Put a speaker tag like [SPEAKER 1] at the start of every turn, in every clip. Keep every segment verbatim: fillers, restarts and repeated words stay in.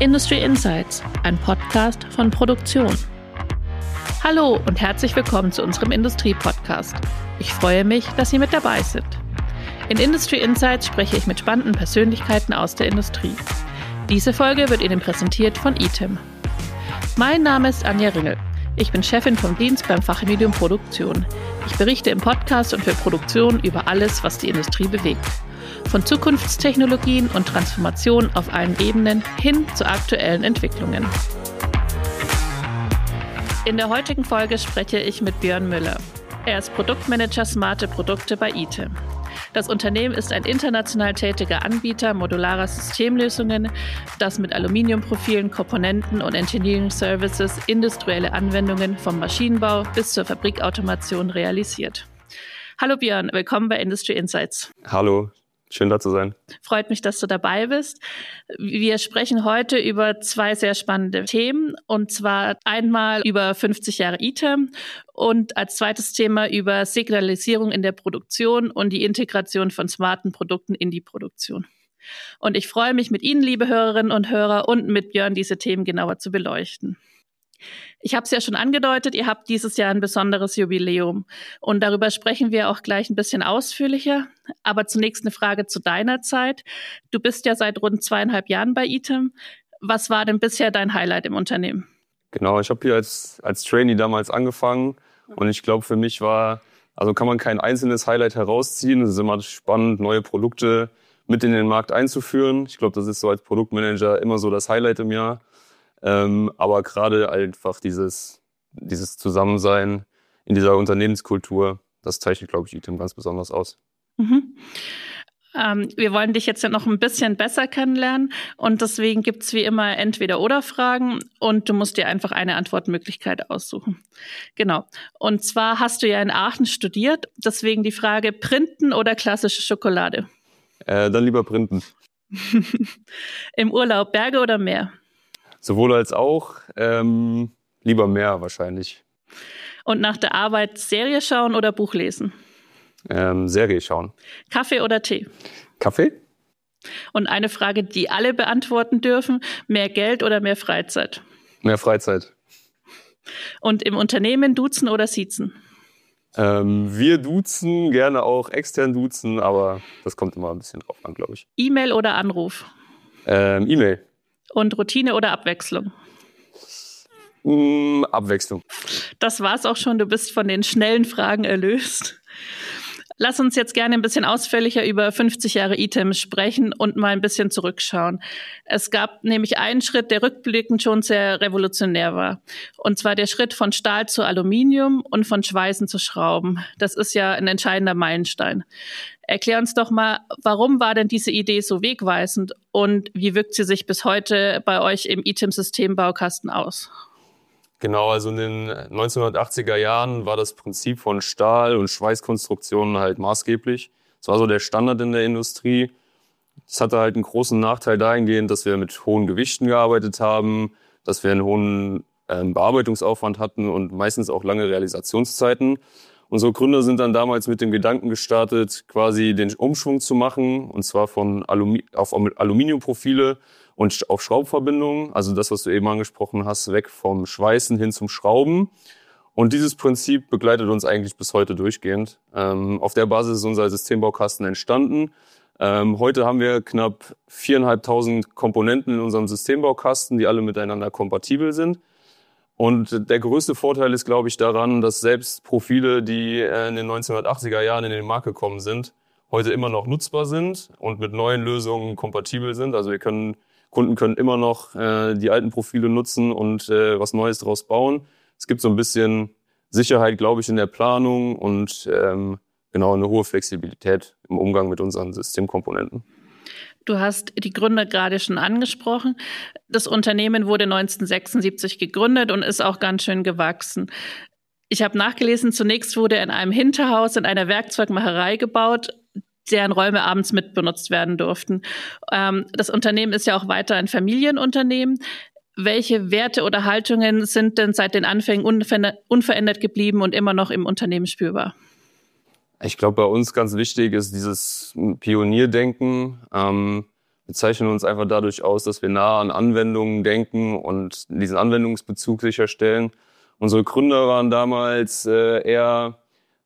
[SPEAKER 1] Industry Insights, ein Podcast von Produktion. Hallo und herzlich willkommen zu unserem Industrie-Podcast. Ich freue mich, dass Sie mit dabei sind. In Industry Insights spreche ich mit spannenden Persönlichkeiten aus der Industrie. Diese Folge wird Ihnen präsentiert von I T E M. Mein Name ist Anja Ringel. Ich bin Chefin vom Dienst beim Fachmedium Produktion. Ich berichte im Podcast und für Produktion über alles, was die Industrie bewegt. Von Zukunftstechnologien und Transformation auf allen Ebenen hin zu aktuellen Entwicklungen. In der heutigen Folge spreche ich mit Björn Müller. Er ist Produktmanager Smarte Produkte bei I T E M. Das Unternehmen ist ein international tätiger Anbieter modularer Systemlösungen, das mit Aluminiumprofilen, Komponenten und Engineering Services industrielle Anwendungen vom Maschinenbau bis zur Fabrikautomation realisiert. Hallo Björn, willkommen bei Industry Insights.
[SPEAKER 2] Hallo. Schön, da zu sein.
[SPEAKER 1] Freut mich, dass du dabei bist. Wir sprechen heute über zwei sehr spannende Themen, und zwar einmal über fünfzig Jahre I T E M und als zweites Thema über Signalisierung in der Produktion und die Integration von smarten Produkten in die Produktion. Und ich freue mich, mit Ihnen, liebe Hörerinnen und Hörer, und mit Björn diese Themen genauer zu beleuchten. Ich habe es ja schon angedeutet, ihr habt dieses Jahr ein besonderes Jubiläum und darüber sprechen wir auch gleich ein bisschen ausführlicher. Aber zunächst eine Frage zu deiner Zeit. Du bist ja seit rund zweieinhalb Jahren bei I T E M. Was war denn bisher dein Highlight im Unternehmen?
[SPEAKER 2] Genau, ich habe hier als, als Trainee damals angefangen und ich glaube, für mich war, also kann man kein einzelnes Highlight herausziehen. Es ist immer spannend, neue Produkte mit in den Markt einzuführen. Ich glaube, das ist so als Produktmanager immer so das Highlight im Jahr. Ähm, aber gerade einfach dieses, dieses Zusammensein in dieser Unternehmenskultur, das zeichnet, glaube ich, I T E M ganz besonders aus.
[SPEAKER 1] Mhm. Ähm, wir wollen dich jetzt ja noch ein bisschen besser kennenlernen und deswegen gibt's wie immer Entweder-oder-Fragen und du musst dir einfach eine Antwortmöglichkeit aussuchen. Genau. Und zwar hast du ja in Aachen studiert, deswegen die Frage, Printen oder klassische Schokolade?
[SPEAKER 2] Äh, dann lieber Printen.
[SPEAKER 1] Im Urlaub Berge oder Meer?
[SPEAKER 2] Sowohl als auch, ähm, lieber mehr wahrscheinlich.
[SPEAKER 1] Und nach der Arbeit Serie schauen oder Buch lesen?
[SPEAKER 2] Ähm, Serie schauen.
[SPEAKER 1] Kaffee oder Tee?
[SPEAKER 2] Kaffee?
[SPEAKER 1] Und eine Frage, die alle beantworten dürfen, mehr Geld oder mehr Freizeit?
[SPEAKER 2] Mehr Freizeit.
[SPEAKER 1] Und im Unternehmen duzen oder siezen?
[SPEAKER 2] Ähm, wir duzen, gerne auch extern duzen, aber das kommt immer ein bisschen drauf an, glaube ich.
[SPEAKER 1] E-Mail oder Anruf?
[SPEAKER 2] Ähm, E-Mail.
[SPEAKER 1] Und Routine oder Abwechslung?
[SPEAKER 2] Mm, Abwechslung.
[SPEAKER 1] Das war's auch schon. Du bist von den schnellen Fragen erlöst. Lass uns jetzt gerne ein bisschen ausführlicher über fünfzig Jahre I T E M sprechen und mal ein bisschen zurückschauen. Es gab nämlich einen Schritt, der rückblickend schon sehr revolutionär war. Und zwar der Schritt von Stahl zu Aluminium und von Schweißen zu Schrauben. Das ist ja ein entscheidender Meilenstein. Erklär uns doch mal, warum war denn diese Idee so wegweisend und wie wirkt sie sich bis heute bei euch im I T E M-Systembaukasten aus?
[SPEAKER 2] Genau, also in den neunzehnhundertachtziger Jahren war das Prinzip von Stahl- und Schweißkonstruktionen halt maßgeblich. Das war so der Standard in der Industrie. Das hatte halt einen großen Nachteil dahingehend, dass wir mit hohen Gewichten gearbeitet haben, dass wir einen hohen ähm, Bearbeitungsaufwand hatten und meistens auch lange Realisationszeiten. Unsere Gründer sind dann damals mit dem Gedanken gestartet, quasi den Umschwung zu machen, und zwar von Alumi- auf Aluminiumprofile und auf Schraubverbindungen, also das, was du eben angesprochen hast, weg vom Schweißen hin zum Schrauben. Und dieses Prinzip begleitet uns eigentlich bis heute durchgehend. Ähm, auf der Basis ist unser Systembaukasten entstanden. Ähm, heute haben wir knapp viertausendfünfhundert Komponenten in unserem Systembaukasten, die alle miteinander kompatibel sind. Und der größte Vorteil ist, glaube ich, daran, dass selbst Profile, die in den neunzehnhundertachtziger Jahren in den Markt gekommen sind, heute immer noch nutzbar sind und mit neuen Lösungen kompatibel sind. Also wir können, Kunden können immer noch äh, die alten Profile nutzen und äh, was Neues daraus bauen. Es gibt so ein bisschen Sicherheit, glaube ich, in der Planung und ähm, genau eine hohe Flexibilität im Umgang mit unseren Systemkomponenten.
[SPEAKER 1] Du hast die Gründer gerade schon angesprochen. Das Unternehmen wurde neunzehnhundertsechsundsiebzig gegründet und ist auch ganz schön gewachsen. Ich habe nachgelesen, zunächst wurde in einem Hinterhaus in einer Werkzeugmacherei gebaut, deren Räume abends mitbenutzt werden durften. Ähm, das Unternehmen ist ja auch weiter ein Familienunternehmen. Welche Werte oder Haltungen sind denn seit den Anfängen unver- unverändert geblieben und immer noch im Unternehmen spürbar?
[SPEAKER 2] Ich glaube, bei uns ganz wichtig ist dieses Pionierdenken. Ähm, Wir zeichnen uns einfach dadurch aus, dass wir nah an Anwendungen denken und diesen Anwendungsbezug sicherstellen. Unsere Gründer waren damals äh, eher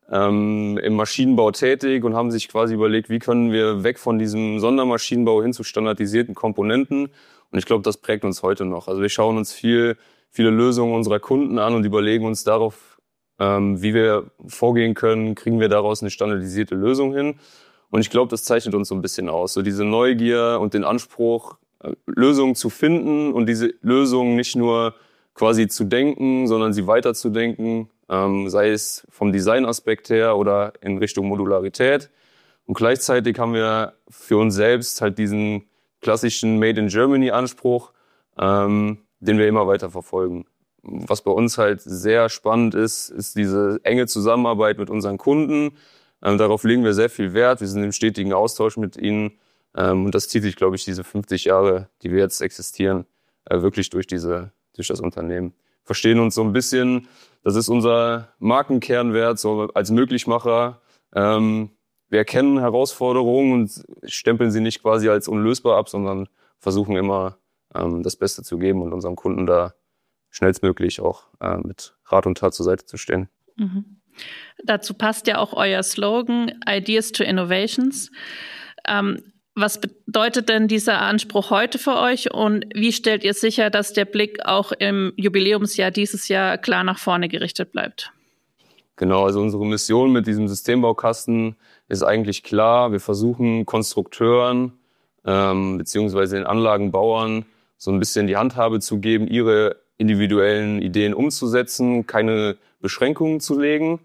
[SPEAKER 2] ähm, im Maschinenbau tätig und haben sich quasi überlegt, wie können wir weg von diesem Sondermaschinenbau hin zu standardisierten Komponenten. Und ich glaube, das prägt uns heute noch. Also wir schauen uns viel, viele Lösungen unserer Kunden an und überlegen uns darauf, ähm, wie wir vorgehen können, kriegen wir daraus eine standardisierte Lösung hin. Und ich glaube, das zeichnet uns so ein bisschen aus. So diese Neugier und den Anspruch, äh, Lösungen zu finden und diese Lösungen nicht nur quasi zu denken, sondern sie weiterzudenken, ähm, sei es vom Designaspekt her oder in Richtung Modularität. Und gleichzeitig haben wir für uns selbst halt diesen klassischen Made in Germany Anspruch, ähm, den wir immer weiter verfolgen. Was bei uns halt sehr spannend ist, ist diese enge Zusammenarbeit mit unseren Kunden. Ähm, darauf legen wir sehr viel Wert. Wir sind im stetigen Austausch mit ihnen. Ähm, und das zieht sich, glaube ich, diese fünfzig Jahre, die wir jetzt existieren, äh, wirklich durch diese, durch das Unternehmen. Verstehen uns so ein bisschen, das ist unser Markenkernwert, so als Möglichmacher. Ähm, wir erkennen Herausforderungen und stempeln sie nicht quasi als unlösbar ab, sondern versuchen immer, ähm, das Beste zu geben und unserem Kunden da schnellstmöglich auch äh, mit Rat und Tat zur Seite zu stehen.
[SPEAKER 1] Mhm. Dazu passt ja auch euer Slogan Ideas to Innovations. Ähm, was bedeutet denn dieser Anspruch heute für euch und wie stellt ihr sicher, dass der Blick auch im Jubiläumsjahr dieses Jahr klar nach vorne gerichtet bleibt?
[SPEAKER 2] Genau, also unsere Mission mit diesem Systembaukasten ist eigentlich klar. Wir versuchen Konstrukteuren ähm, beziehungsweise den Anlagenbauern so ein bisschen die Handhabe zu geben, ihre individuellen Ideen umzusetzen, keine Beschränkungen zu legen.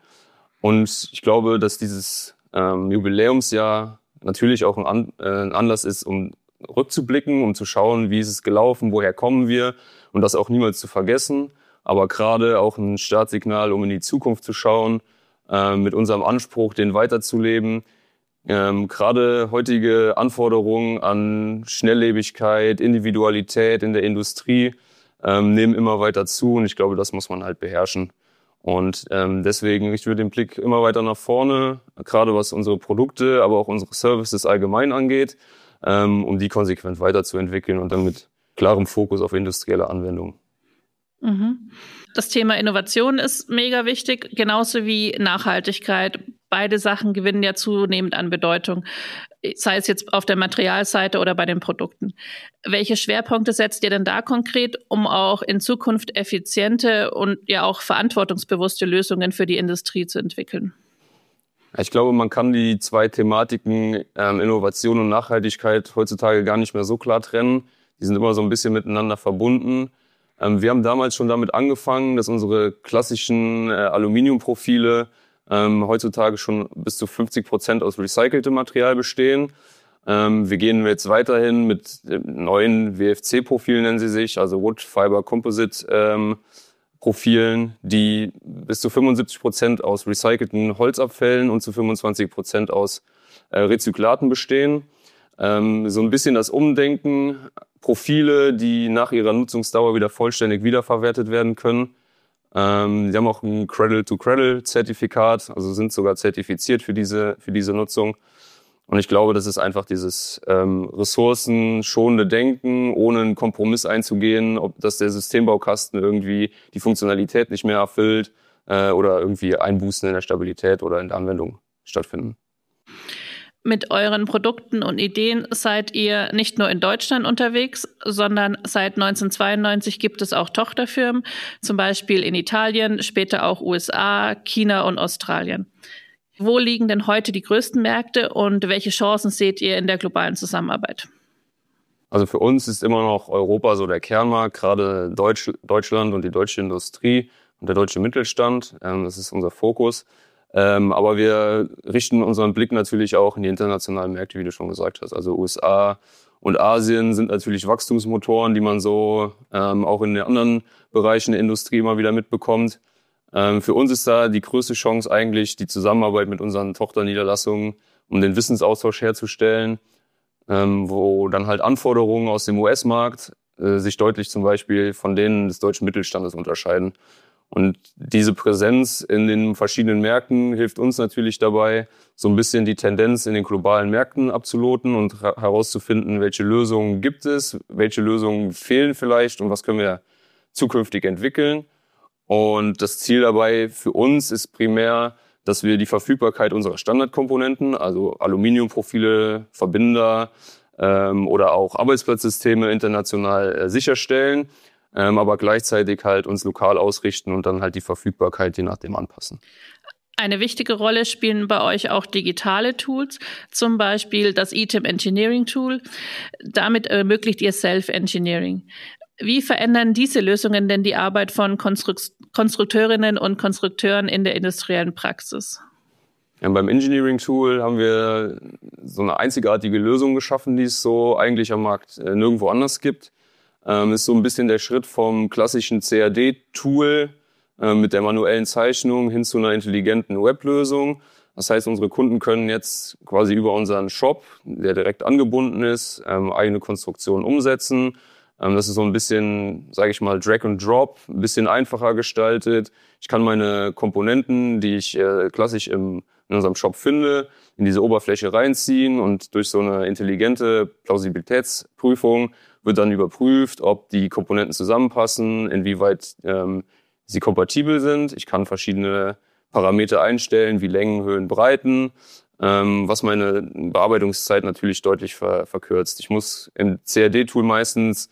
[SPEAKER 2] Und ich glaube, dass dieses ähm, Jubiläumsjahr natürlich auch ein, An- äh, ein Anlass ist, um rückzublicken, um zu schauen, wie ist es gelaufen, woher kommen wir und das auch niemals zu vergessen. Aber gerade auch ein Startsignal, um in die Zukunft zu schauen, äh, mit unserem Anspruch, den weiterzuleben. Ähm, gerade heutige Anforderungen an Schnelllebigkeit, Individualität in der Industrie ähm, nehmen immer weiter zu und ich glaube, das muss man halt beherrschen. Und ähm, deswegen richten wir den Blick immer weiter nach vorne, gerade was unsere Produkte, aber auch unsere Services allgemein angeht, ähm, um die konsequent weiterzuentwickeln und dann mit klarem Fokus auf industrielle Anwendungen.
[SPEAKER 1] Das Thema Innovation ist mega wichtig, genauso wie Nachhaltigkeit. Beide Sachen gewinnen ja zunehmend an Bedeutung, sei es jetzt auf der Materialseite oder bei den Produkten. Welche Schwerpunkte setzt ihr denn da konkret, um auch in Zukunft effiziente und ja auch verantwortungsbewusste Lösungen für die Industrie zu entwickeln?
[SPEAKER 2] Ich glaube, man kann die zwei Thematiken ähm, Innovation und Nachhaltigkeit heutzutage gar nicht mehr so klar trennen. Die sind immer so ein bisschen miteinander verbunden. Ähm, wir haben damals schon damit angefangen, dass unsere klassischen äh, Aluminiumprofile ähm, heutzutage schon bis zu fünfzig Prozent aus recyceltem Material bestehen. Ähm, wir gehen jetzt weiterhin mit neuen W F C-Profilen, nennen sie sich, also Wood Fiber Composite ähm, Profilen, die bis zu fünfundsiebzig Prozent aus recycelten Holzabfällen und zu fünfundzwanzig Prozent aus äh, Rezyklaten bestehen. Ähm, so ein bisschen das Umdenken, Profile, die nach ihrer Nutzungsdauer wieder vollständig wiederverwertet werden können. Ähm, die haben auch ein Cradle-to-Cradle-Zertifikat, also sind sogar zertifiziert für diese, für diese Nutzung. Und ich glaube, das ist einfach dieses ähm, ressourcenschonende Denken, ohne einen Kompromiss einzugehen, ob das der Systembaukasten irgendwie die Funktionalität nicht mehr erfüllt äh, oder irgendwie Einbußen in der Stabilität oder in der Anwendung stattfinden.
[SPEAKER 1] Mit euren Produkten und Ideen seid ihr nicht nur in Deutschland unterwegs, sondern seit neunzehnhundertzweiundneunzig gibt es auch Tochterfirmen, zum Beispiel in Italien, später auch U S A, China und Australien. Wo liegen denn heute die größten Märkte und welche Chancen seht ihr in der globalen Zusammenarbeit?
[SPEAKER 2] Also für uns ist immer noch Europa so der Kernmarkt, gerade Deutsch, Deutschland und die deutsche Industrie und der deutsche Mittelstand. Ähm, das ist unser Fokus. Ähm, aber wir richten unseren Blick natürlich auch in die internationalen Märkte, wie du schon gesagt hast. Also U S A und Asien sind natürlich Wachstumsmotoren, die man so ähm, auch in den anderen Bereichen der Industrie immer wieder mitbekommt. Ähm, für uns ist da die größte Chance eigentlich die Zusammenarbeit mit unseren Tochterniederlassungen, um den Wissensaustausch herzustellen, ähm, wo dann halt Anforderungen aus dem U S-Markt äh, sich deutlich zum Beispiel von denen des deutschen Mittelstandes unterscheiden. Und diese Präsenz in den verschiedenen Märkten hilft uns natürlich dabei, so ein bisschen die Tendenz in den globalen Märkten abzuloten und herauszufinden, welche Lösungen gibt es, welche Lösungen fehlen vielleicht und was können wir zukünftig entwickeln. Und das Ziel dabei für uns ist primär, dass wir die Verfügbarkeit unserer Standardkomponenten, also Aluminiumprofile, Verbinder ähm, oder auch Arbeitsplatzsysteme international äh, sicherstellen, ähm, aber gleichzeitig halt uns lokal ausrichten und dann halt die Verfügbarkeit je nachdem anpassen.
[SPEAKER 1] Eine wichtige Rolle spielen bei euch auch digitale Tools, zum Beispiel das Item Engineering Tool. Damit ermöglicht ihr Self-Engineering. Wie verändern diese Lösungen denn die Arbeit von Konstruk- Konstrukteurinnen und Konstrukteuren in der industriellen Praxis?
[SPEAKER 2] Ja, beim Engineering Tool haben wir so eine einzigartige Lösung geschaffen, die es so eigentlich am Markt äh, nirgendwo anders gibt. Ähm, ist so ein bisschen der Schritt vom klassischen C A D-Tool äh, mit der manuellen Zeichnung hin zu einer intelligenten Weblösung. Das heißt, unsere Kunden können jetzt quasi über unseren Shop, der direkt angebunden ist, ähm, eigene Konstruktionen umsetzen. Ähm, das ist so ein bisschen, sage ich mal, Drag and Drop, ein bisschen einfacher gestaltet. Ich kann meine Komponenten, die ich äh, klassisch im, in unserem Shop finde, in diese Oberfläche reinziehen und durch so eine intelligente Plausibilitätsprüfung wird dann überprüft, ob die Komponenten zusammenpassen, inwieweit ähm, sie kompatibel sind. Ich kann verschiedene Parameter einstellen, wie Längen, Höhen, Breiten, ähm, was meine Bearbeitungszeit natürlich deutlich ver- verkürzt. Ich muss im C A D-Tool meistens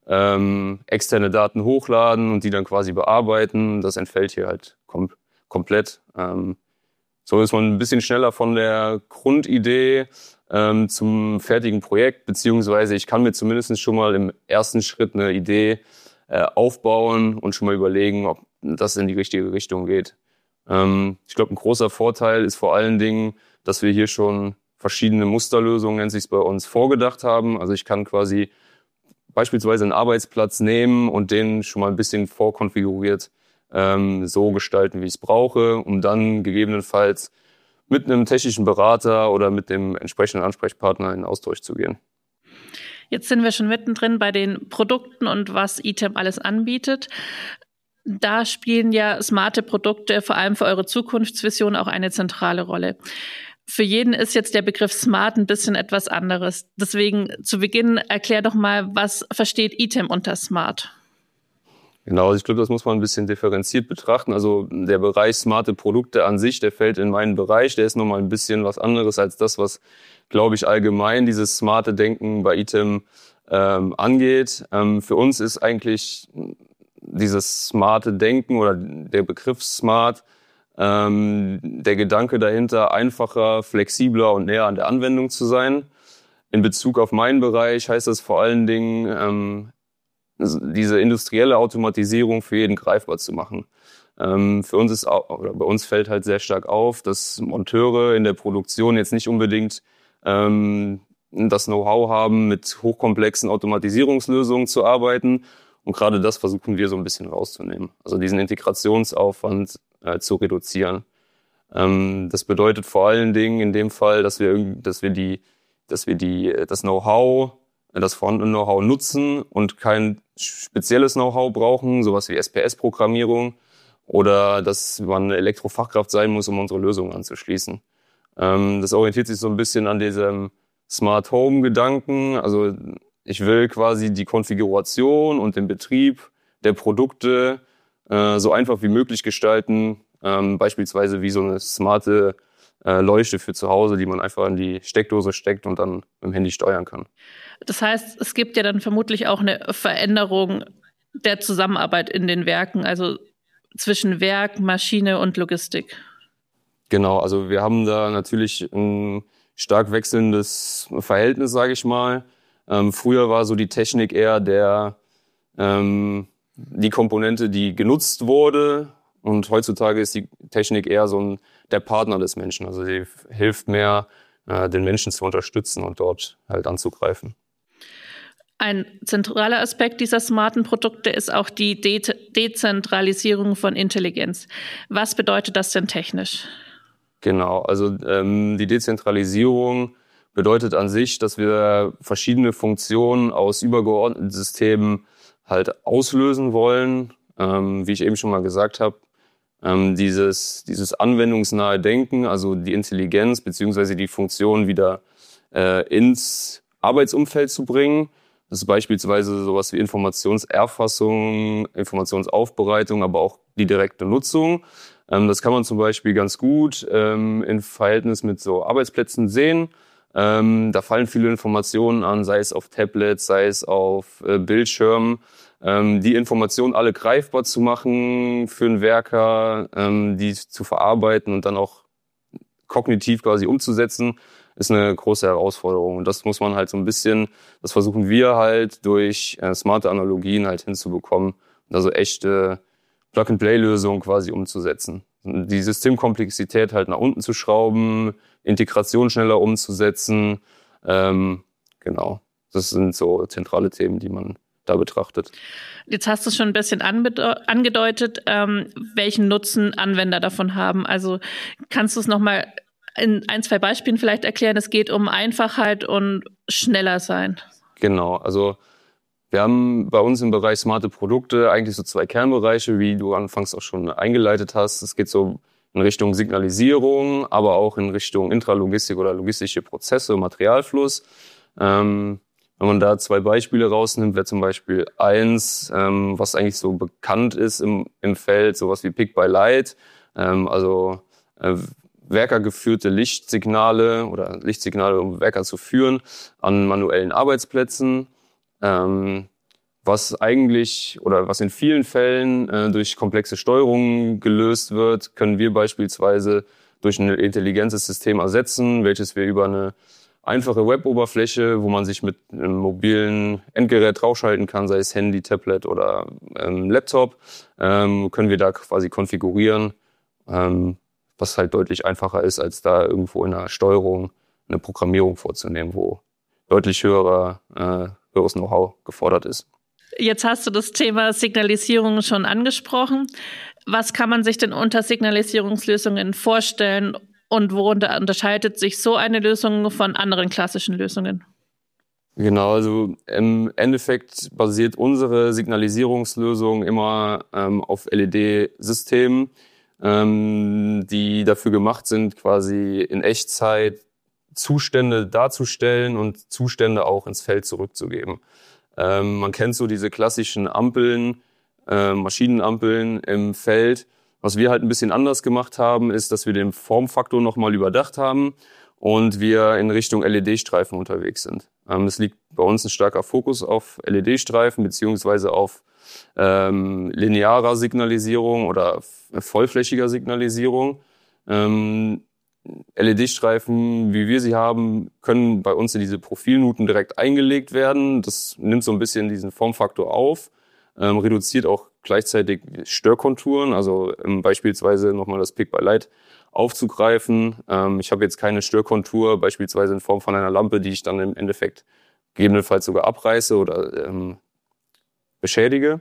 [SPEAKER 2] ähm, externe Daten hochladen und die dann quasi bearbeiten. Das entfällt hier halt kom- komplett. Ähm, so ist man ein bisschen schneller von der Grundidee ähm, zum fertigen Projekt, beziehungsweise ich kann mir zumindest schon mal im ersten Schritt eine Idee äh, aufbauen und schon mal überlegen, ob das in die richtige Richtung geht. Ähm, ich glaube, ein großer Vorteil ist vor allen Dingen, dass wir hier schon verschiedene Musterlösungen, nennt sich es bei uns, vorgedacht haben. Also ich kann quasi beispielsweise einen Arbeitsplatz nehmen und den schon mal ein bisschen vorkonfiguriert ähm, so gestalten, wie ich es brauche, um dann gegebenenfalls mit einem technischen Berater oder mit dem entsprechenden Ansprechpartner in Austausch zu gehen.
[SPEAKER 1] Jetzt sind wir schon mittendrin bei den Produkten und was Item alles anbietet. Da spielen ja smarte Produkte vor allem für eure Zukunftsvision auch eine zentrale Rolle. Für jeden ist jetzt der Begriff smart ein bisschen etwas anderes. Deswegen zu Beginn erklär doch mal, was versteht Item unter smart?
[SPEAKER 2] Genau, also ich glaube, das muss man ein bisschen differenziert betrachten. Also der Bereich smarte Produkte an sich, der fällt in meinen Bereich. Der ist nochmal ein bisschen was anderes als das, was, glaube ich, allgemein dieses smarte Denken bei Item ähm, angeht. Ähm, für uns ist eigentlich dieses smarte Denken oder der Begriff smart, ähm, der Gedanke dahinter, einfacher, flexibler und näher an der Anwendung zu sein. In Bezug auf meinen Bereich heißt das vor allen Dingen, ähm, diese industrielle Automatisierung für jeden greifbar zu machen. Ähm, für uns ist auch, oder bei uns fällt halt sehr stark auf, dass Monteure in der Produktion jetzt nicht unbedingt ähm, das Know-how haben, mit hochkomplexen Automatisierungslösungen zu arbeiten. Und gerade das versuchen wir so ein bisschen rauszunehmen. Also diesen Integrationsaufwand äh, zu reduzieren. Ähm, das bedeutet vor allen Dingen in dem Fall, dass wir, dass wir die, dass wir die, das Know-how das vorhandene Know-how nutzen und kein spezielles Know-how brauchen, sowas wie S P S-Programmierung oder dass man eine Elektrofachkraft sein muss, um unsere Lösung anzuschließen. Ähm, das orientiert sich so ein bisschen an diesem Smart Home-Gedanken. Also ich will quasi die Konfiguration und den Betrieb der Produkte äh, so einfach wie möglich gestalten, ähm, beispielsweise wie so eine smarte äh, Leuchte für zu Hause, die man einfach in die Steckdose steckt und dann mit dem Handy steuern kann.
[SPEAKER 1] Das heißt, es gibt ja dann vermutlich auch eine Veränderung der Zusammenarbeit in den Werken, also zwischen Werk, Maschine und Logistik.
[SPEAKER 2] Genau, also wir haben da natürlich ein stark wechselndes Verhältnis, sage ich mal. Ähm, früher war so die Technik eher der ähm, die Komponente, die genutzt wurde, und heutzutage ist die Technik eher so ein, der Partner des Menschen. Also sie hilft mehr, äh, den Menschen zu unterstützen und dort halt anzugreifen.
[SPEAKER 1] Ein zentraler Aspekt dieser smarten Produkte ist auch die De- Dezentralisierung von Intelligenz. Was bedeutet das denn technisch?
[SPEAKER 2] Genau, also ähm, die Dezentralisierung bedeutet an sich, dass wir verschiedene Funktionen aus übergeordneten Systemen halt auslösen wollen. ähm, wie ich eben schon mal gesagt habe, ähm, dieses, dieses anwendungsnahe Denken, also die Intelligenz beziehungsweise die Funktion wieder äh, ins Arbeitsumfeld zu bringen. Das ist beispielsweise sowas wie Informationserfassung, Informationsaufbereitung, aber auch die direkte Nutzung. Ähm, das kann man zum Beispiel ganz gut ähm, in Verhältnis mit so Arbeitsplätzen sehen. Ähm, da fallen viele Informationen an, sei es auf Tablets, sei es auf äh, Bildschirmen. Ähm, die Informationen alle greifbar zu machen für einen Werker, ähm, die zu verarbeiten und dann auch kognitiv quasi umzusetzen, ist eine große Herausforderung. Und das muss man halt so ein bisschen, das versuchen wir halt durch äh, smarte Analogien halt hinzubekommen. Also echte Plug-and-Play-Lösungen quasi umzusetzen. Die Systemkomplexität halt nach unten zu schrauben, Integration schneller umzusetzen. Ähm, genau, das sind so zentrale Themen, die man da betrachtet.
[SPEAKER 1] Jetzt hast du schon ein bisschen angedeutet, ähm, welchen Nutzen Anwender davon haben. Also kannst du es nochmal in ein, zwei Beispielen vielleicht erklären? Es geht um Einfachheit und schneller sein.
[SPEAKER 2] Genau, also wir haben bei uns im Bereich smarte Produkte eigentlich so zwei Kernbereiche, wie du anfangs auch schon eingeleitet hast. Es geht so in Richtung Signalisierung, aber auch in Richtung Intralogistik oder logistische Prozesse, Materialfluss. Ähm, wenn man da zwei Beispiele rausnimmt, wäre zum Beispiel eins, ähm, was eigentlich so bekannt ist im, im Feld, sowas wie Pick by Light, ähm, also äh, werkergeführte Lichtsignale oder Lichtsignale, um Werker zu führen an manuellen Arbeitsplätzen. Ähm, was eigentlich oder was in vielen Fällen äh, durch komplexe Steuerungen gelöst wird, können wir beispielsweise durch ein intelligentes System ersetzen, welches wir über eine einfache Web-Oberfläche, wo man sich mit einem mobilen Endgerät draufschalten kann, sei es Handy, Tablet oder ähm, Laptop, ähm, können wir da quasi konfigurieren, ähm, was halt deutlich einfacher ist, als da irgendwo in einer Steuerung eine Programmierung vorzunehmen, wo deutlich höherer, äh, höheres Know-how gefordert ist.
[SPEAKER 1] Jetzt hast du das Thema Signalisierung schon angesprochen. Was kann man sich denn unter Signalisierungslösungen vorstellen und worunter unterscheidet sich so eine Lösung von anderen klassischen Lösungen?
[SPEAKER 2] Genau, also im Endeffekt basiert unsere Signalisierungslösung immer ähm, auf L E D-Systemen, ähm, die dafür gemacht sind, quasi in Echtzeit Zustände darzustellen und Zustände auch ins Feld zurückzugeben. Ähm, man kennt so diese klassischen Ampeln, äh, Maschinenampeln im Feld. Was wir halt ein bisschen anders gemacht haben, ist, dass wir den Formfaktor nochmal überdacht haben und wir in Richtung L E D-Streifen unterwegs sind. Ähm, es liegt bei uns ein starker Fokus auf L E D-Streifen beziehungsweise auf ähm, linearer Signalisierung oder vollflächiger Signalisierung. Ähm, L E D-Streifen, wie wir sie haben, können bei uns in diese Profilnuten direkt eingelegt werden. Das nimmt so ein bisschen diesen Formfaktor auf, ähm, reduziert auch gleichzeitig Störkonturen, also ähm, beispielsweise nochmal das Pick by Light aufzugreifen. Ähm, ich habe jetzt keine Störkontur, beispielsweise in Form von einer Lampe, die ich dann im Endeffekt gegebenenfalls sogar abreiße oder ähm, beschädige.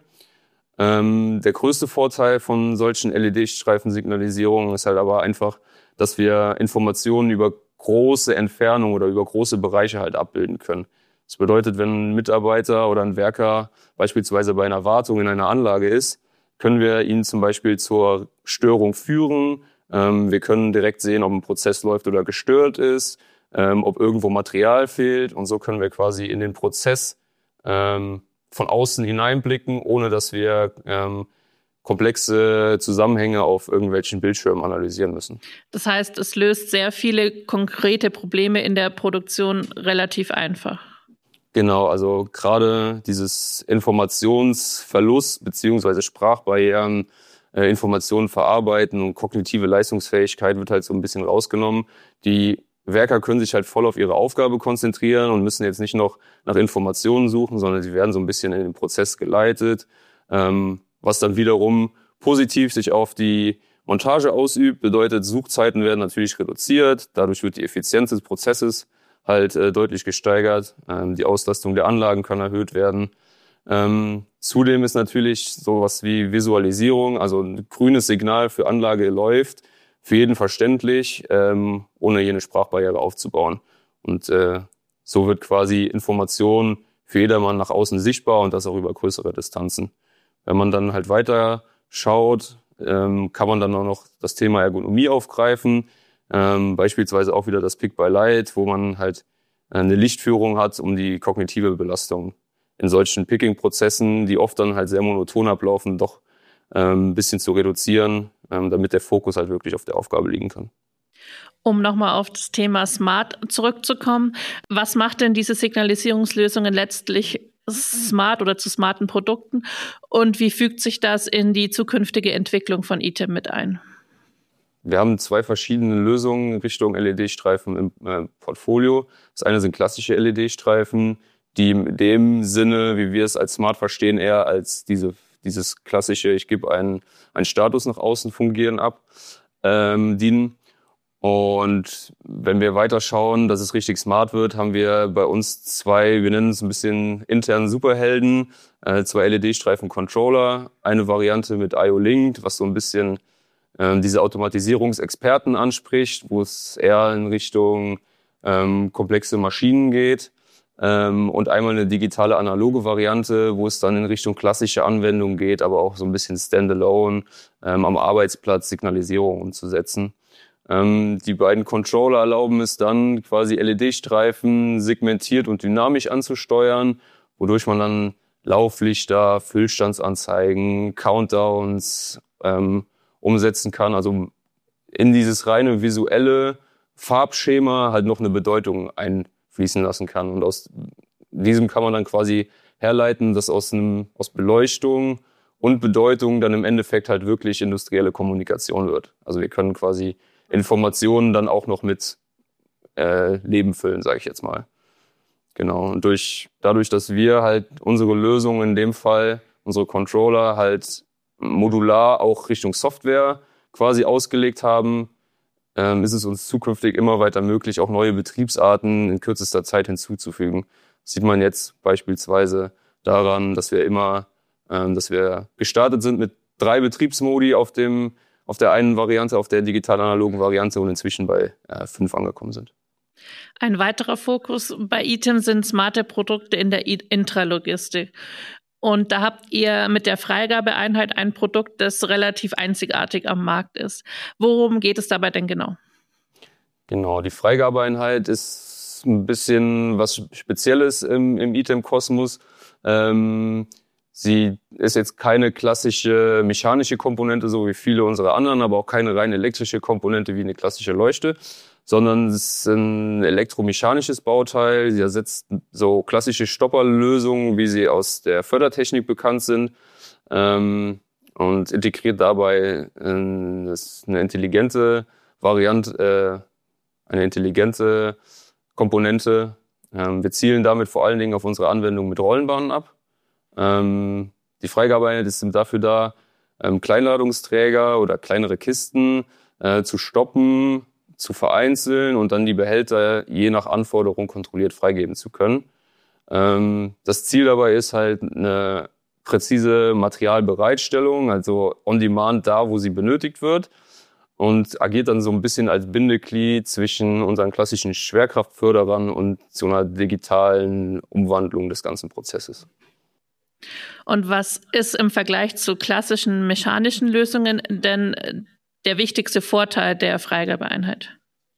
[SPEAKER 2] Ähm, der größte Vorteil von solchen L E D-Streifensignalisierungen ist halt aber einfach, dass wir Informationen über große Entfernungen oder über große Bereiche halt abbilden können. Das bedeutet, wenn ein Mitarbeiter oder ein Werker beispielsweise bei einer Wartung in einer Anlage ist, können wir ihn zum Beispiel zur Störung führen. Ähm, wir können direkt sehen, ob ein Prozess läuft oder gestört ist, ähm, ob irgendwo Material fehlt. Und so können wir quasi in den Prozess ähm, von außen hineinblicken, ohne dass wir ähm, komplexe Zusammenhänge auf irgendwelchen Bildschirmen analysieren müssen.
[SPEAKER 1] Das heißt, es löst sehr viele konkrete Probleme in der Produktion relativ einfach.
[SPEAKER 2] Genau, also gerade dieses Informationsverlust beziehungsweise Sprachbarrieren, äh, Informationen verarbeiten und kognitive Leistungsfähigkeit wird halt so ein bisschen rausgenommen. Die Werker können sich halt voll auf ihre Aufgabe konzentrieren und müssen jetzt nicht noch nach Informationen suchen, sondern sie werden so ein bisschen in den Prozess geleitet, ähm, was dann wiederum positiv sich auf die Montage ausübt. Bedeutet, Suchzeiten werden natürlich reduziert, dadurch wird die Effizienz des Prozesses halt äh, deutlich gesteigert. Ähm, die Auslastung der Anlagen kann erhöht werden. Ähm, zudem ist natürlich sowas wie Visualisierung, also ein grünes Signal für Anlage läuft, für jeden verständlich, ähm, ohne jene Sprachbarriere aufzubauen. Und äh, so wird quasi Information für jedermann nach außen sichtbar und das auch über größere Distanzen. Wenn man dann halt weiter schaut, ähm, kann man dann auch noch das Thema Ergonomie aufgreifen. Ähm, beispielsweise auch wieder das Pick-by-Light, wo man halt eine Lichtführung hat, um die kognitive Belastung in solchen Picking-Prozessen, die oft dann halt sehr monoton ablaufen, doch ähm, ein bisschen zu reduzieren, ähm, damit der Fokus halt wirklich auf der Aufgabe liegen kann.
[SPEAKER 1] Um nochmal auf das Thema Smart zurückzukommen, was macht denn diese Signalisierungslösungen letztlich smart oder zu smarten Produkten und wie fügt sich das in die zukünftige Entwicklung von I T E M mit ein?
[SPEAKER 2] Wir haben zwei verschiedene Lösungen Richtung L E D-Streifen im äh, Portfolio. Das eine sind klassische L E D-Streifen, die in dem Sinne, wie wir es als smart verstehen, eher als diese, dieses klassische, ich gebe einen, einen Status nach außen fungieren ab, ähm, dienen. Und wenn wir weiter schauen, dass es richtig smart wird, haben wir bei uns zwei, wir nennen es ein bisschen internen Superhelden, äh, zwei L E D-Streifen-Controller, eine Variante mit I O-Link, was so ein bisschen äh, diese Automatisierungsexperten anspricht, wo es eher in Richtung ähm, komplexe Maschinen geht, ähm, und einmal eine digitale analoge Variante, wo es dann in Richtung klassische Anwendungen geht, aber auch so ein bisschen Standalone ähm, am Arbeitsplatz Signalisierung umzusetzen. Die beiden Controller erlauben es dann, quasi L E D-Streifen segmentiert und dynamisch anzusteuern, wodurch man dann Lauflichter, Füllstandsanzeigen, Countdowns ähm, umsetzen kann. Also in dieses reine visuelle Farbschema halt noch eine Bedeutung einfließen lassen kann. Und aus diesem kann man dann quasi herleiten, dass aus, einem, aus Beleuchtung und Bedeutung dann im Endeffekt halt wirklich industrielle Kommunikation wird. Also wir können quasi Informationen dann auch noch mit äh, Leben füllen, sage ich jetzt mal. Genau. Und durch, dadurch, dass wir halt unsere Lösung in dem Fall, unsere Controller halt modular auch Richtung Software quasi ausgelegt haben, ähm, ist es uns zukünftig immer weiter möglich, auch neue Betriebsarten in kürzester Zeit hinzuzufügen. Das sieht man jetzt beispielsweise daran, dass wir immer, ähm, dass wir gestartet sind mit drei Betriebsmodi auf dem auf der einen Variante, auf der digital-analogen Variante und inzwischen bei äh, fünf angekommen sind.
[SPEAKER 1] Ein weiterer Fokus bei I T E M sind smarte Produkte in der Intralogistik. Und da habt ihr mit der Freigabeeinheit ein Produkt, das relativ einzigartig am Markt ist. Worum geht es dabei denn genau?
[SPEAKER 2] Genau, die Freigabeeinheit ist ein bisschen was Spezielles im, im I T E M-Kosmos. Ähm, Sie ist jetzt keine klassische mechanische Komponente, so wie viele unserer anderen, aber auch keine rein elektrische Komponente wie eine klassische Leuchte, sondern es ist ein elektromechanisches Bauteil. Sie ersetzt so klassische Stopperlösungen, wie sie aus der Fördertechnik bekannt sind, ähm, und integriert dabei eine intelligente Variante, äh, eine intelligente Komponente. Ähm, wir zielen damit vor allen Dingen auf unsere Anwendung mit Rollenbahnen ab. Ähm, die Freigabeeinheit ist dafür da, ähm, Kleinladungsträger oder kleinere Kisten äh, zu stoppen, zu vereinzeln und dann die Behälter je nach Anforderung kontrolliert freigeben zu können. Ähm, das Ziel dabei ist halt eine präzise Materialbereitstellung, also on demand da, wo sie benötigt wird, und agiert dann so ein bisschen als Bindeglied zwischen unseren klassischen Schwerkraftförderern und so einer digitalen Umwandlung des ganzen Prozesses.
[SPEAKER 1] Und was ist im Vergleich zu klassischen mechanischen Lösungen denn der wichtigste Vorteil der Freigabeeinheit?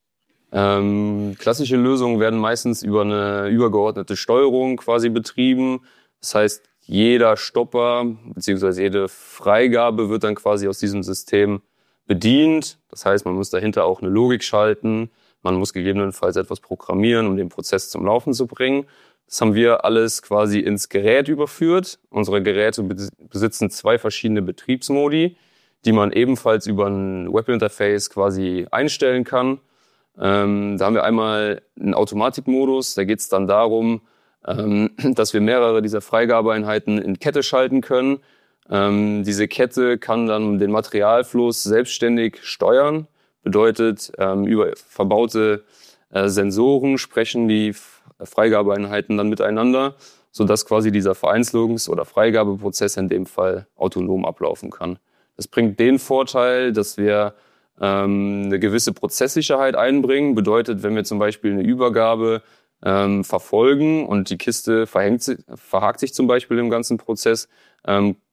[SPEAKER 2] Ähm, klassische Lösungen werden meistens über eine übergeordnete Steuerung quasi betrieben. Das heißt, jeder Stopper bzw. jede Freigabe wird dann quasi aus diesem System bedient. Das heißt, man muss dahinter auch eine Logik schalten. Man muss gegebenenfalls etwas programmieren, um den Prozess zum Laufen zu bringen. Das haben wir alles quasi ins Gerät überführt. Unsere Geräte besitzen zwei verschiedene Betriebsmodi, die man ebenfalls über ein Webinterface quasi einstellen kann. Ähm, da haben wir einmal einen Automatikmodus. Da geht es dann darum, ähm, dass wir mehrere dieser Freigabeeinheiten in Kette schalten können. Ähm, diese Kette kann dann den Materialfluss selbstständig steuern. Bedeutet, ähm, über verbaute äh, Sensoren sprechen die Freigabeeinheiten dann miteinander, sodass quasi dieser Vereinzelungs- oder Freigabeprozess in dem Fall autonom ablaufen kann. Das bringt den Vorteil, dass wir ähm, eine gewisse Prozesssicherheit einbringen. Bedeutet, wenn wir zum Beispiel eine Übergabe ähm, verfolgen und die Kiste verhängt, verhakt sich zum Beispiel im ganzen Prozess, ähm,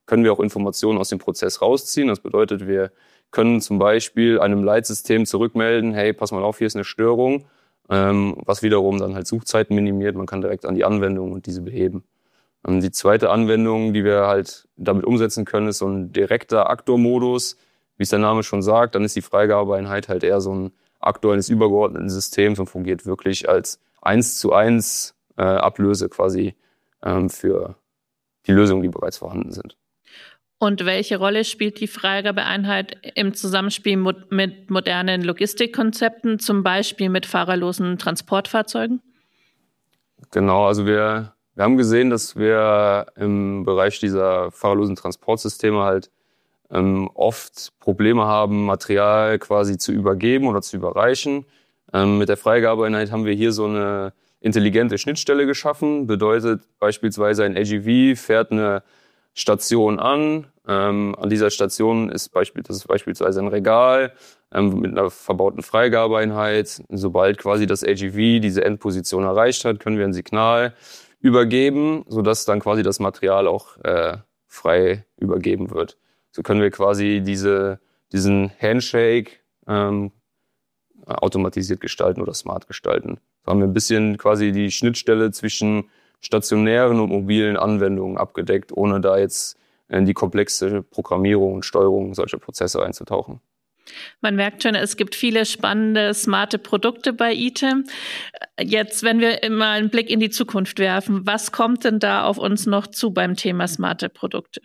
[SPEAKER 2] können wir auch Informationen aus dem Prozess rausziehen. Das bedeutet, wir können zum Beispiel einem Leitsystem zurückmelden, hey, pass mal auf, hier ist eine Störung, ähm, was wiederum dann halt Suchzeiten minimiert. Man kann direkt an die Anwendung und diese beheben. Ähm, die zweite Anwendung, die wir halt damit umsetzen können, ist so ein direkter Aktor-Modus. Wie es der Name schon sagt, dann ist die Freigabeeinheit halt eher so ein Aktor eines übergeordneten Systems und fungiert wirklich als eins zu eins äh, Ablöse quasi ähm, für die Lösungen, die bereits vorhanden sind.
[SPEAKER 1] Und welche Rolle spielt die Freigabeeinheit im Zusammenspiel mit modernen Logistikkonzepten, zum Beispiel mit fahrerlosen Transportfahrzeugen?
[SPEAKER 2] Genau, also wir, wir haben gesehen, dass wir im Bereich dieser fahrerlosen Transportsysteme halt ähm, oft Probleme haben, Material quasi zu übergeben oder zu überreichen. Ähm, mit der Freigabeeinheit haben wir hier so eine intelligente Schnittstelle geschaffen. Bedeutet beispielsweise ein A G V fährt eine Station an. Ähm, an dieser Station ist, Beispiel, das ist beispielsweise ein Regal ähm, mit einer verbauten Freigabeeinheit. Sobald quasi das A G V diese Endposition erreicht hat, können wir ein Signal übergeben, sodass dann quasi das Material auch äh, frei übergeben wird. So können wir quasi diese, diesen Handshake ähm, automatisiert gestalten oder smart gestalten. So haben wir ein bisschen quasi die Schnittstelle zwischen stationären und mobilen Anwendungen abgedeckt, ohne da jetzt in die komplexe Programmierung und Steuerung solcher Prozesse einzutauchen.
[SPEAKER 1] Man merkt schon, es gibt viele spannende, smarte Produkte bei Item. Jetzt, wenn wir mal einen Blick in die Zukunft werfen, was kommt denn da auf uns noch zu beim Thema smarte Produkte?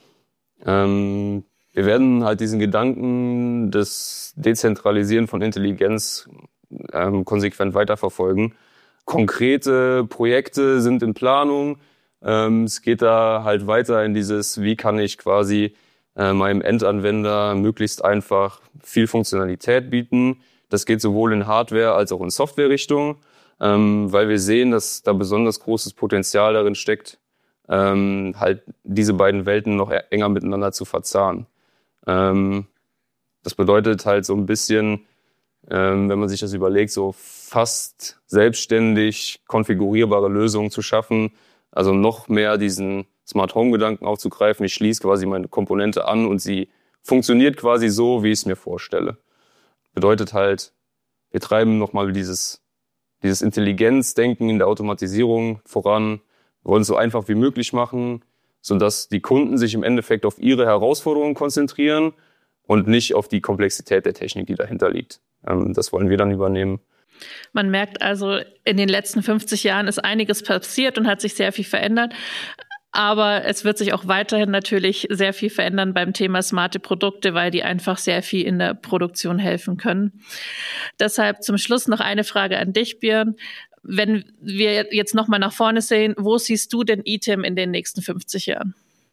[SPEAKER 2] Ähm, wir werden halt diesen Gedanken des Dezentralisieren von Intelligenz ähm, konsequent weiterverfolgen. Konkrete Projekte sind in Planung. Ähm, es geht da halt weiter in dieses, wie kann ich quasi äh, meinem Endanwender möglichst einfach viel Funktionalität bieten. Das geht sowohl in Hardware- als auch in Software-Richtung, ähm, weil wir sehen, dass da besonders großes Potenzial darin steckt, ähm, halt diese beiden Welten noch enger miteinander zu verzahnen. Ähm, das bedeutet halt so ein bisschen, ähm, wenn man sich das überlegt, so fast selbstständig konfigurierbare Lösungen zu schaffen, also noch mehr diesen Smart Home Gedanken aufzugreifen. Ich schließe quasi meine Komponente an und sie funktioniert quasi so, wie ich es mir vorstelle. Bedeutet halt, wir treiben nochmal dieses, dieses Intelligenzdenken in der Automatisierung voran. Wir wollen es so einfach wie möglich machen, sodass die Kunden sich im Endeffekt auf ihre Herausforderungen konzentrieren und nicht auf die Komplexität der Technik, die dahinter liegt. Ähm, das wollen wir dann übernehmen.
[SPEAKER 1] Man merkt also, in den letzten fünfzig Jahren ist einiges passiert und hat sich sehr viel verändert. Aber es wird sich auch weiterhin natürlich sehr viel verändern beim Thema smarte Produkte, weil die einfach sehr viel in der Produktion helfen können. Deshalb zum Schluss noch eine Frage an dich, Björn. Wenn wir jetzt nochmal nach vorne sehen, wo siehst du denn Item in den nächsten fünfzig Jahren?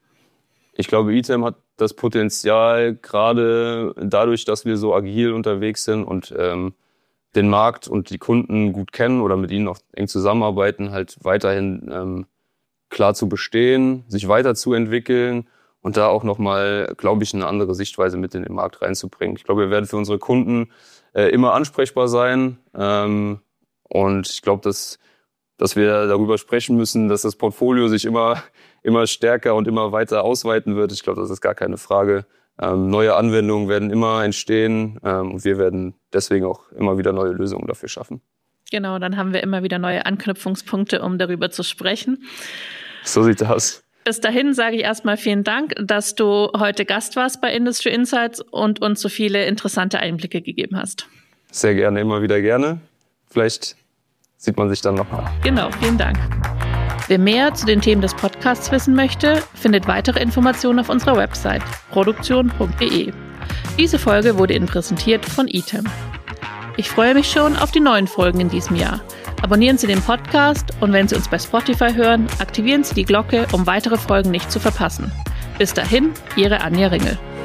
[SPEAKER 2] Ich glaube, Item hat das Potenzial, gerade dadurch, dass wir so agil unterwegs sind und ähm, den Markt und die Kunden gut kennen oder mit ihnen auch eng zusammenarbeiten, halt weiterhin ähm, klar zu bestehen, sich weiterzuentwickeln und da auch nochmal, glaube ich, eine andere Sichtweise mit in den Markt reinzubringen. Ich glaube, wir werden für unsere Kunden äh, immer ansprechbar sein ähm, und ich glaube, dass, dass wir darüber sprechen müssen, dass das Portfolio sich immer, immer stärker und immer weiter ausweiten wird. Ich glaube, das ist gar keine Frage. Ähm, neue Anwendungen werden immer entstehen ähm, und wir werden deswegen auch immer wieder neue Lösungen dafür schaffen.
[SPEAKER 1] Genau, dann haben wir immer wieder neue Anknüpfungspunkte, um darüber zu sprechen.
[SPEAKER 2] So sieht das aus.
[SPEAKER 1] Bis dahin sage ich erstmal vielen Dank, dass du heute Gast warst bei Industry Insights und uns so viele interessante Einblicke gegeben hast.
[SPEAKER 2] Sehr gerne, immer wieder gerne. Vielleicht sieht man sich dann nochmal.
[SPEAKER 1] Genau, vielen Dank. Wer mehr zu den Themen des Podcasts wissen möchte, findet weitere Informationen auf unserer Website produktion punkt de. Diese Folge wurde Ihnen präsentiert von Item. Ich freue mich schon auf die neuen Folgen in diesem Jahr. Abonnieren Sie den Podcast und wenn Sie uns bei Spotify hören, aktivieren Sie die Glocke, um weitere Folgen nicht zu verpassen. Bis dahin, Ihre Anja Ringel.